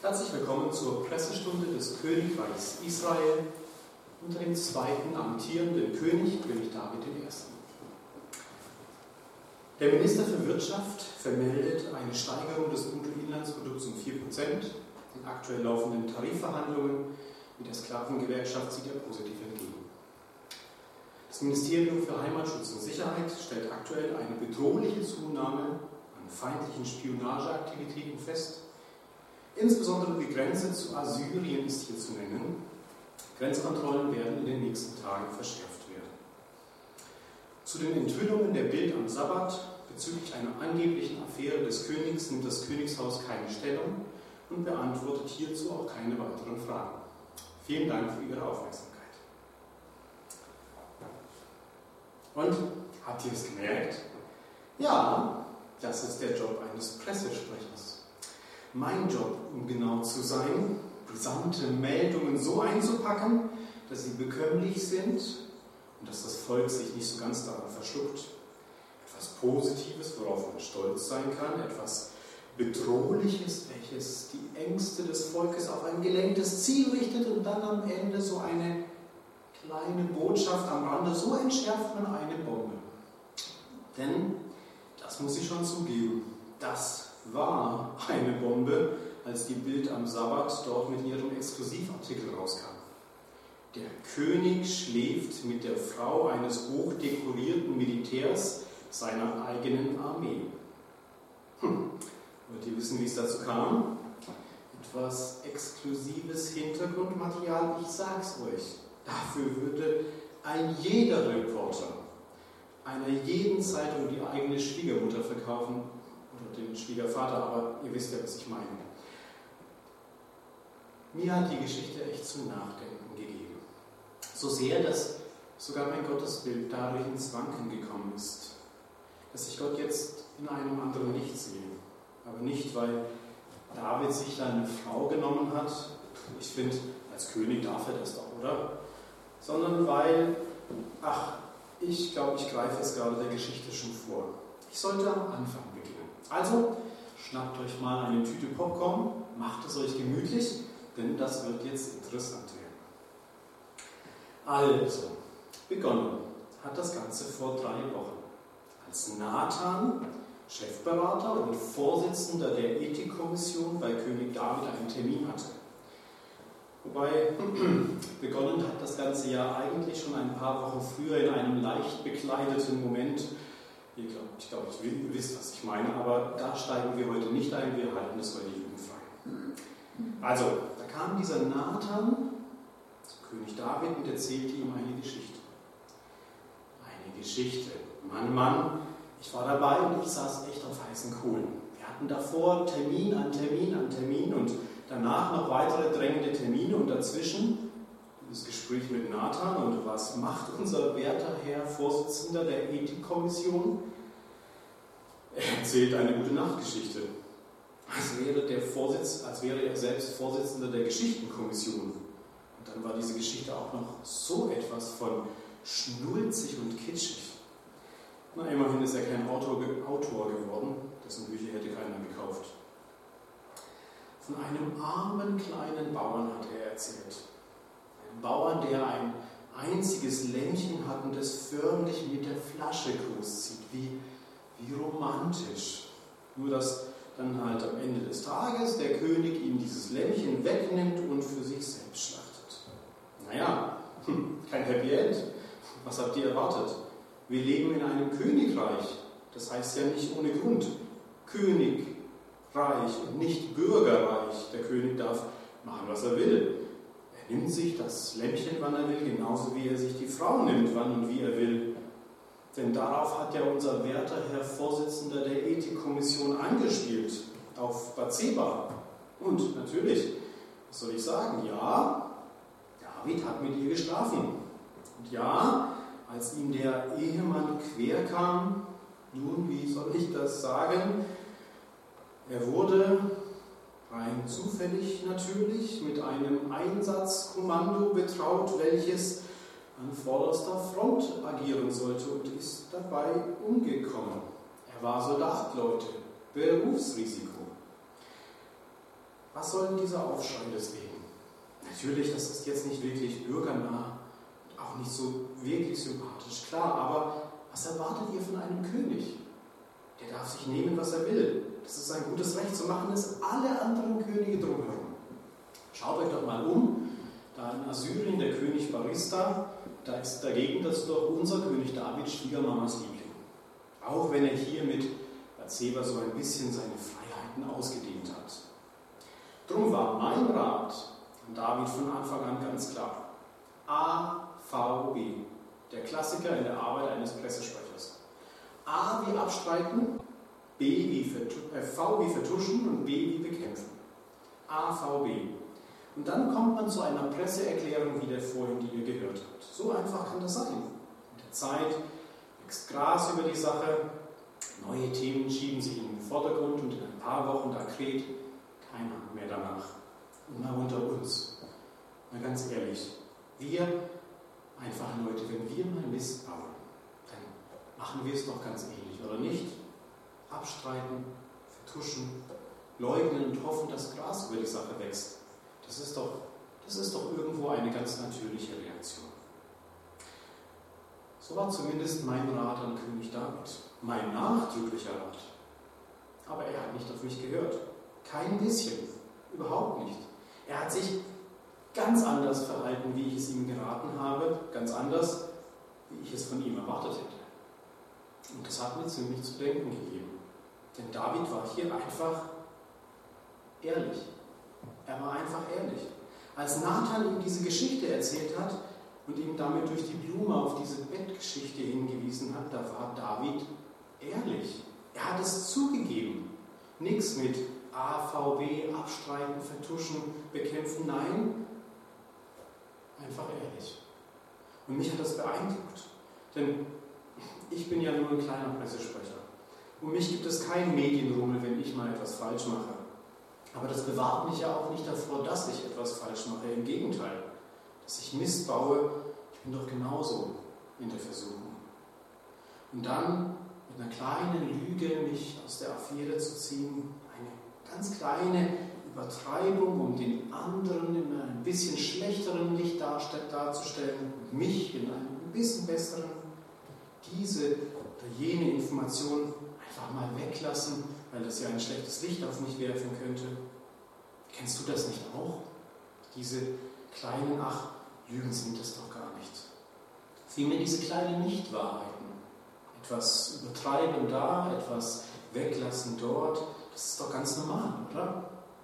Herzlich willkommen zur Pressestunde des Königreichs Israel unter dem zweiten amtierenden König David I. Der Minister für Wirtschaft vermeldet eine Steigerung des Bruttoinlandsprodukts um 4%. Den aktuell laufenden Tarifverhandlungen mit der Sklavengewerkschaft sieht er positiv entgegen. Das Ministerium für Heimatschutz und Sicherheit stellt aktuell eine bedrohliche Zunahme an feindlichen Spionageaktivitäten fest. Insbesondere die Grenze zu Assyrien ist hier zu nennen. Grenzkontrollen werden in den nächsten Tagen verschärft werden. Zu den Enthüllungen der Bild am Sabbat bezüglich einer angeblichen Affäre des Königs nimmt das Königshaus keine Stellung und beantwortet hierzu auch keine weiteren Fragen. Vielen Dank für Ihre Aufmerksamkeit. Und, habt ihr es gemerkt? Ja, das ist der Job eines Pressesprechers. Mein Job, um genau zu sein, brisante Meldungen so einzupacken, dass sie bekömmlich sind und dass das Volk sich nicht so ganz daran verschluckt. Etwas Positives, worauf man stolz sein kann, etwas Bedrohliches, welches die Ängste des Volkes auf ein gelenktes Ziel richtet und dann am Ende so eine kleine Botschaft am Rande, so entschärft man eine Bombe. Denn, das muss ich schon zugeben, das war eine Bombe, als die Bild am Sabbat dort mit ihrem Exklusivartikel rauskam. Der König schläft mit der Frau eines hochdekorierten Militärs seiner eigenen Armee. Wollt ihr wissen, wie es dazu kam? Etwas exklusives Hintergrundmaterial, ich sag's euch. Dafür würde ein jeder Reporter einer jeden Zeitung die eigene Schwiegermutter verkaufen oder den Schwiegervater, aber ihr wisst ja, was ich meine. Mir hat die Geschichte echt zum Nachdenken gegeben. So sehr, dass sogar mein Gottesbild dadurch ins Wanken gekommen ist. Dass ich Gott jetzt in einem anderen Licht sehe. Aber nicht, weil David sich da eine Frau genommen hat. Ich finde, als König darf er das doch, oder? Sondern weil, ich glaube, ich greife es gerade der Geschichte schon vor. Ich sollte am Anfang beginnen. Also, schnappt euch mal eine Tüte Popcorn, macht es euch gemütlich, denn das wird jetzt interessant werden. Also, begonnen hat das Ganze vor 3 Wochen, als Nathan, Chefberater und Vorsitzender der Ethikkommission bei König David einen Termin hatte. Wobei, begonnen hat das ganze Jahr eigentlich schon ein paar Wochen früher in einem leicht bekleideten Moment. Ich glaube, ihr wisst, was ich meine, aber da steigen wir heute nicht ein, wir halten es heute jugendfrei. Also, da kam dieser Nathan zu König David und erzählte ihm eine Geschichte. Eine Geschichte. Mann, ich war dabei und ich saß echt auf heißen Kohlen. Wir hatten davor Termin an Termin und danach noch weitere drängende Termine und dazwischen dieses Gespräch mit Nathan. Und was macht unser werter Herr Vorsitzender der Ethikkommission? Er erzählt eine gute Nachtgeschichte. Als wäre er selbst Vorsitzender der Geschichtenkommission. Und dann war diese Geschichte auch noch so etwas von schnulzig und kitschig. Na, immerhin ist er kein Autor geworden, dessen Bücher hätte keiner gekauft. Von einem armen kleinen Bauern hat er erzählt. Ein Bauern, der ein einziges Lämmchen hat und es förmlich mit der Flasche großzieht. Wie romantisch. Nur, dass dann halt am Ende des Tages der König ihm dieses Lämmchen wegnimmt und für sich selbst schlachtet. Naja, kein Happy End. Was habt ihr erwartet? Wir leben in einem Königreich. Das heißt ja nicht ohne Grund Königreich und nicht Bürgerreich. Der König darf machen, was er will. Er nimmt sich das Lämmchen, wann er will, genauso wie er sich die Frau nimmt, wann und wie er will. Denn darauf hat ja unser werter Herr Vorsitzender der Ethikkommission angespielt, auf Bathseba. Und natürlich, was soll ich sagen? Ja, David hat mit ihr geschlafen. Und ja, als ihm der Ehemann quer kam, nun, wie soll ich das sagen? Er wurde rein zufällig natürlich mit einem Einsatzkommando betraut, welches an vorderster Front agieren sollte und ist dabei umgekommen. Er war Soldat, Leute, Berufsrisiko. Was soll denn dieser Aufschrei deswegen? Natürlich, das ist jetzt nicht wirklich bürgernah, auch nicht so wirklich sympathisch, klar, aber was erwartet ihr von einem König? Der darf sich nehmen, was er will. Das ist sein gutes Recht, so machen es alle anderen Könige drumherum. Schaut euch doch mal um, da in Assyrien der König Barista, da ist dagegen das doch unser König David, Schwiegermamas Liebling. Auch wenn er hier mit Bathseba so ein bisschen seine Freiheiten ausgedehnt hat. Drum war mein Rat an David von Anfang an ganz klar. AVB, der Klassiker in der Arbeit eines Pressesprechers. A wie abstreiten, V wie vertuschen und B wie bekämpfen. AVB. Und dann kommt man zu einer Presseerklärung wie der vorhin, die ihr gehört habt. So einfach kann das sein. Mit der Zeit wächst Gras über die Sache, neue Themen schieben sich in den Vordergrund und in ein paar Wochen, da kräht keiner mehr danach. Und mal unter uns. Mal ganz ehrlich, wir einfache Leute, wenn wir mal Mist bauen, dann machen wir es doch ganz ähnlich, oder nicht? Abstreiten, vertuschen, leugnen und hoffen, dass Gras über die Sache wächst. Das ist doch irgendwo eine ganz natürliche Reaktion. So war zumindest mein Rat an König David. Mein nachdrücklicher Rat. Aber er hat nicht auf mich gehört. Kein bisschen. Überhaupt nicht. Er hat sich ganz anders verhalten, wie ich es ihm geraten habe. Ganz anders, wie ich es von ihm erwartet hätte. Und das hat mir ziemlich zu denken gegeben. Denn David war hier einfach ehrlich. Er war einfach ehrlich. Als Nathan ihm diese Geschichte erzählt hat und ihm damit durch die Blume auf diese Bettgeschichte hingewiesen hat, da war David ehrlich. Er hat es zugegeben. Nichts mit AVB, abstreiten, vertuschen, bekämpfen. Nein, einfach ehrlich. Und mich hat das beeindruckt. Denn ich bin ja nur ein kleiner Pressesprecher. Um mich gibt es keinen Medienrummel, wenn ich mal etwas falsch mache. Aber das bewahrt mich ja auch nicht davor, dass ich etwas falsch mache. Im Gegenteil, dass ich Mist baue, ich bin doch genauso in der Versuchung. Und dann mit einer kleinen Lüge mich aus der Affäre zu ziehen, eine ganz kleine Übertreibung, um den anderen in einem bisschen schlechteren Licht darzustellen und mich in einem bisschen besseren, diese oder jene Information einfach mal weglassen, weil das ja ein schlechtes Licht auf mich werfen könnte. Kennst du das nicht auch? Diese kleinen, Lügen sind es doch gar nicht. Vielmehr diese kleinen Nichtwahrheiten. Etwas übertreiben da, etwas weglassen dort, das ist doch ganz normal, oder?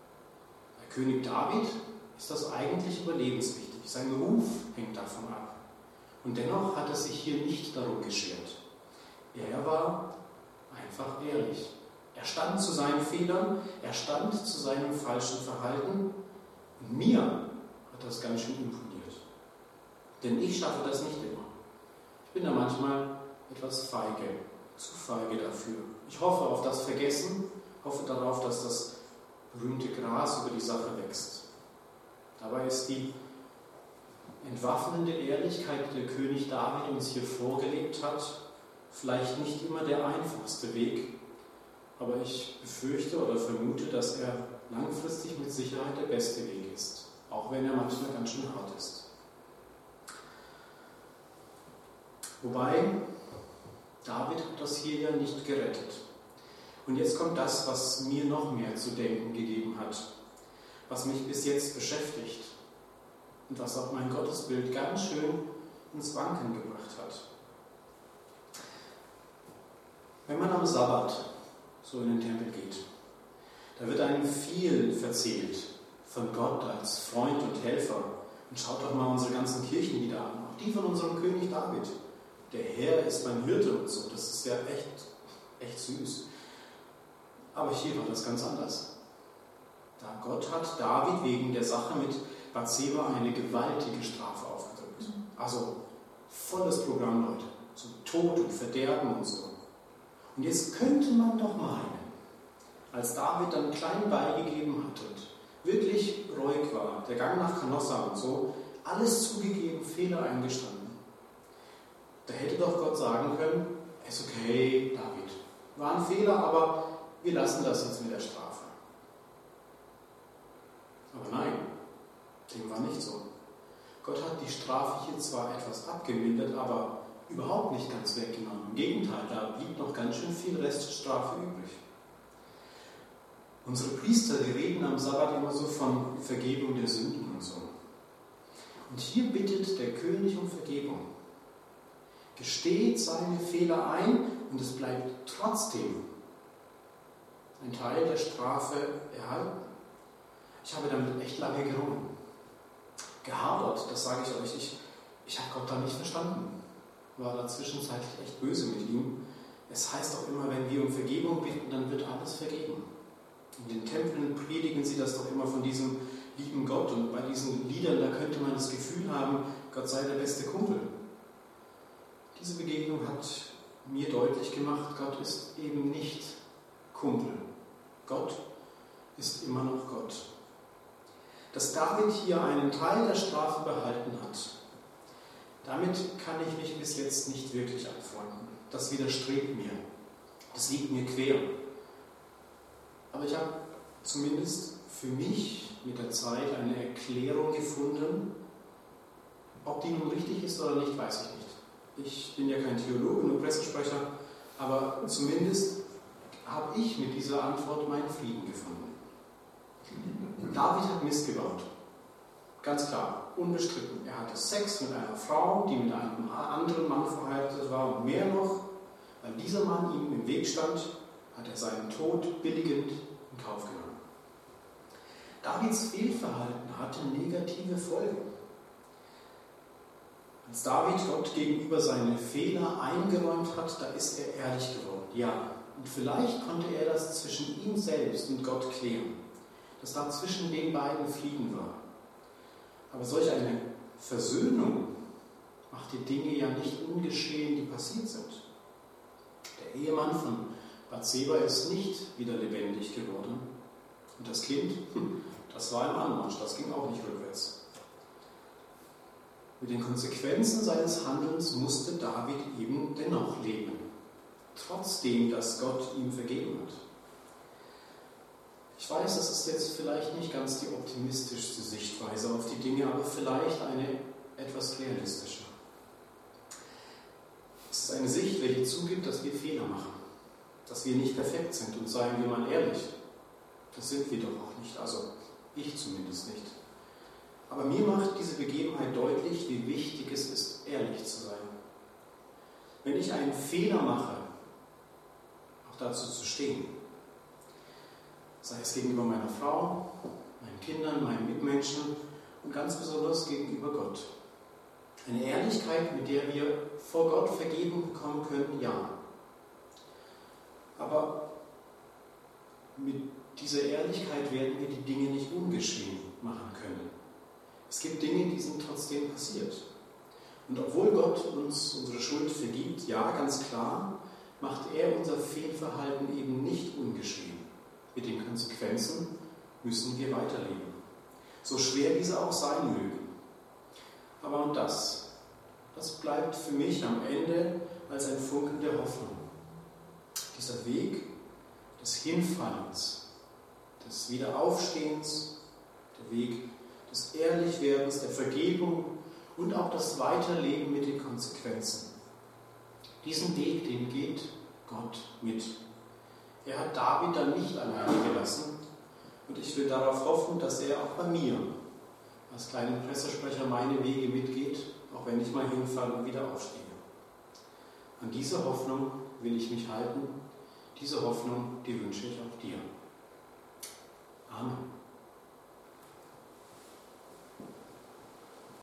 Bei König David ist das eigentlich überlebenswichtig. Sein Ruf hängt davon ab. Und dennoch hat er sich hier nicht darum geschert. Er war einfach ehrlich. Er stand zu seinen Fehlern, er stand zu seinem falschen Verhalten. Und mir hat das ganz schön imponiert. Denn ich schaffe das nicht immer. Ich bin da manchmal etwas feige, zu feige dafür. Ich hoffe auf das Vergessen, hoffe darauf, dass das berühmte Gras über die Sache wächst. Dabei ist die entwaffnende Ehrlichkeit, die der König David uns hier vorgelegt hat, vielleicht nicht immer der einfachste Weg, aber ich befürchte oder vermute, dass er langfristig mit Sicherheit der beste Weg ist, auch wenn er manchmal ganz schön hart ist. Wobei, David hat das hier ja nicht gerettet. Und jetzt kommt das, was mir noch mehr zu denken gegeben hat, was mich bis jetzt beschäftigt und was auch mein Gottesbild ganz schön ins Wanken gebracht hat. Wenn man am Sabbat so in den Tempel geht, da wird einem viel erzählt von Gott als Freund und Helfer. Und schaut doch mal unsere ganzen Kirchenlieder an, auch die von unserem König David. Der Herr ist mein Hirte und so, das ist ja echt süß. Aber hier war das ganz anders. Da Gott hat David wegen der Sache mit Bathseba eine gewaltige Strafe aufgedrückt. Also volles Programm, Leute. So Tod und Verderben und so. Und jetzt könnte man doch meinen, als David dann klein beigegeben hat und wirklich ruhig war, der Gang nach Canossa und so, alles zugegeben, Fehler eingestanden, da hätte doch Gott sagen können, ist okay, David, war ein Fehler, aber wir lassen das jetzt mit der Strafe. Aber nein, dem war nicht so. Gott hat die Strafe hier zwar etwas abgemildert, aber überhaupt nicht ganz weggenommen. Im Gegenteil, da blieb noch ganz schön viel Reststrafe übrig. Unsere Priester, die reden am Sabbat immer so von Vergebung der Sünden und so. Und hier bittet der König um Vergebung. Gesteht seine Fehler ein und es bleibt trotzdem ein Teil der Strafe erhalten. Ich habe damit echt lange gerungen. Gehadert, das sage ich euch. Ich habe Gott da nicht verstanden. War da zwischenzeitlich echt böse mit ihm. Es heißt auch immer, wenn wir um Vergebung bitten, dann wird alles vergeben. In den Tempeln predigen sie das doch immer von diesem lieben Gott. Und bei diesen Liedern, da könnte man das Gefühl haben, Gott sei der beste Kumpel. Diese Begegnung hat mir deutlich gemacht, Gott ist eben nicht Kumpel. Gott ist immer noch Gott. Dass David hier einen Teil der Strafe behalten hat, damit kann ich mich bis jetzt nicht wirklich abfreunden. Das widerstrebt mir. Das liegt mir quer. Aber ich habe zumindest für mich mit der Zeit eine Erklärung gefunden. Ob die nun richtig ist oder nicht, weiß ich nicht. Ich bin ja kein Theologe, nur Pressesprecher, aber zumindest habe ich mit dieser Antwort meinen Frieden gefunden. David hat Mist gebaut. Ganz klar, unbestritten. Er hatte Sex mit einer Frau, die mit einem anderen Mann verheiratet war und mehr noch, weil dieser Mann ihm im Weg stand, hat er seinen Tod billigend in Kauf genommen. Davids Fehlverhalten hatte negative Folgen. Als David Gott gegenüber seine Fehler eingeräumt hat, da ist er ehrlich geworden. Ja, und vielleicht konnte er das zwischen ihm selbst und Gott klären, dass da zwischen den beiden Frieden war. Aber solch eine Versöhnung macht die Dinge ja nicht ungeschehen, die passiert sind. Der Ehemann von Bathseba ist nicht wieder lebendig geworden. Und das Kind, das war im Anmarsch, das ging auch nicht rückwärts. Mit den Konsequenzen seines Handelns musste David eben dennoch leben, trotzdem, dass Gott ihm vergeben hat. Ich weiß, das ist jetzt vielleicht nicht ganz die optimistischste Sichtweise auf die Dinge, aber vielleicht eine etwas realistische. Es ist eine Sicht, welche zugibt, dass wir Fehler machen, dass wir nicht perfekt sind, und seien wir mal ehrlich, das sind wir doch auch nicht, also ich zumindest nicht. Aber mir macht diese Begebenheit deutlich, wie wichtig es ist, ehrlich zu sein. Wenn ich einen Fehler mache, auch dazu zu stehen. Sei es gegenüber meiner Frau, meinen Kindern, meinen Mitmenschen und ganz besonders gegenüber Gott. Eine Ehrlichkeit, mit der wir vor Gott Vergebung bekommen können, ja. Aber mit dieser Ehrlichkeit werden wir die Dinge nicht ungeschehen machen können. Es gibt Dinge, die sind trotzdem passiert. Und obwohl Gott uns unsere Schuld vergibt, ja, ganz klar, macht er unser Fehlverhalten eben nicht ungeschehen. Mit den Konsequenzen müssen wir weiterleben. So schwer diese auch sein mögen. Aber und das bleibt für mich am Ende als ein Funken der Hoffnung. Dieser Weg des Hinfallens, des Wiederaufstehens, der Weg des Ehrlichwerdens, der Vergebung und auch das Weiterleben mit den Konsequenzen. Diesen Weg, den geht Gott mit. Er hat David dann nicht alleine gelassen und ich will darauf hoffen, dass er auch bei mir als kleinen Pressesprecher meine Wege mitgeht, auch wenn ich mal hinfalle und wieder aufstehe. An diese Hoffnung will ich mich halten. Diese Hoffnung, die wünsche ich auch dir. Amen.